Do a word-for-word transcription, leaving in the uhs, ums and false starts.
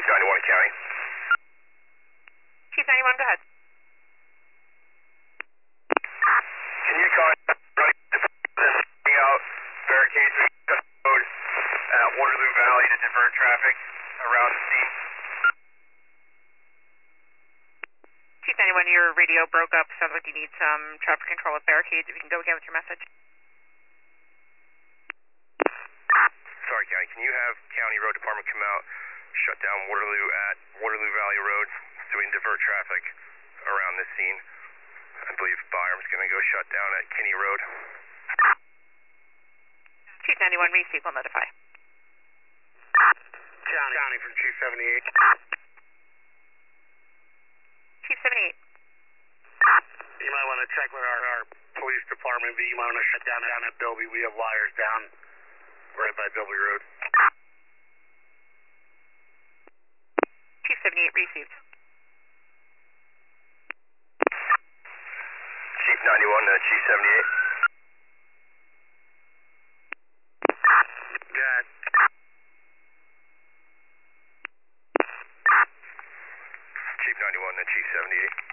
ninety-one County. Chief ninety-one, go ahead. Can you contact running out barricades on the road at Waterloo Valley to divert traffic around the scene? Chief ninety-one, your radio broke up. Sounds like you need some traffic control with barricades. If you can go again with your message. Sorry, County. Can you have County Road Department come out, shut down Waterloo at Waterloo Valley Road so we can divert traffic around this scene? I believe Byram's going to go shut down at Kinney Road. Chief ninety-one, receive, will notify. County. County from Chief seventy-eight. Chief seventy-eight. You might want to check with our, our police department, but you might want to shut down, down at Bilby. We have wires down right by Bilby Road. Chief seventy-eight, received. Chief ninety-one to Chief seventy-eight. Good. Chief ninety-one to Chief seventy-eight.